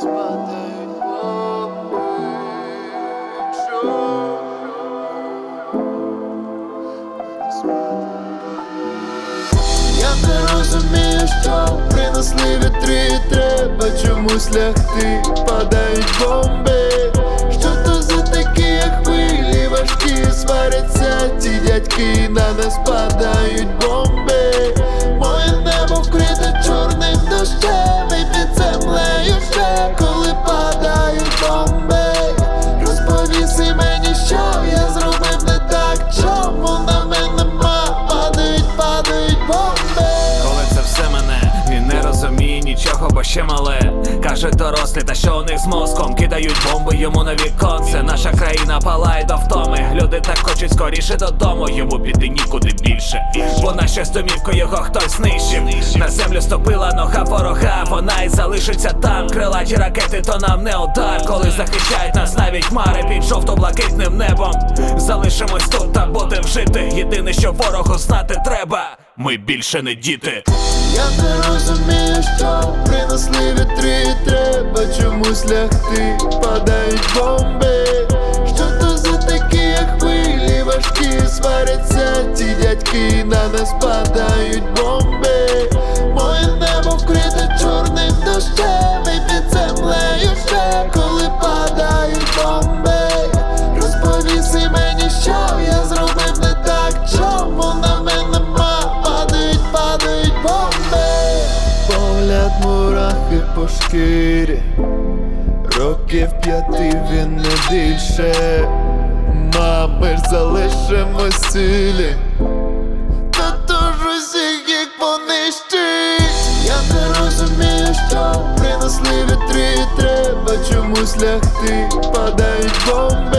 Я не розумію, що принесли вітри, і треба чомусь лягти. Падають бомби. Що то за такі хвилі важкі? Сваряться ті дядьки, на нас падають бомби. Моє небо вкрите чорним дощем, і під землею ще, коли падають бомби. Розповіси мені, що я зробив не так, чому на мене падають бомби. Коли це все мене, він не розуміє нічого, бо ще мале. Каже дорослі, та що у них з мозком? Кидають бомби йому на віконце. Наша країна палає до втоми. Люди так хочуть скоріше додому, йому піти нікуди більше. Бо наша домівку його хтось знищив. На землю ступила нога ворога, вона й залишиться там. Крилаті ракети, то нам не удар. Коли захищають нас навіть хмари під жовто-блакитним небом. Залишимось тут та будем жити. Єдине, що ворогу знати треба: ми більше не діти. Я не розумію, що принесли вітри, і треба чомусь лягти. Падають бомби. Що то за такі хвилі важкі? Сваряться ті дядьки, на нас падають бомби. Моє небо вкрите чорним дощем, і під землею ще, коли падають бомби. Розповіси мені, що я зробив не так, чому на мене падають бомби. Погляд мурахи по шкірі, років 5 він не більше. Ми ж залишимось цілі, та тож усіх їх понищить. Я не розумію, що принесли вітри, і треба чомусь лягти. Падають бомби.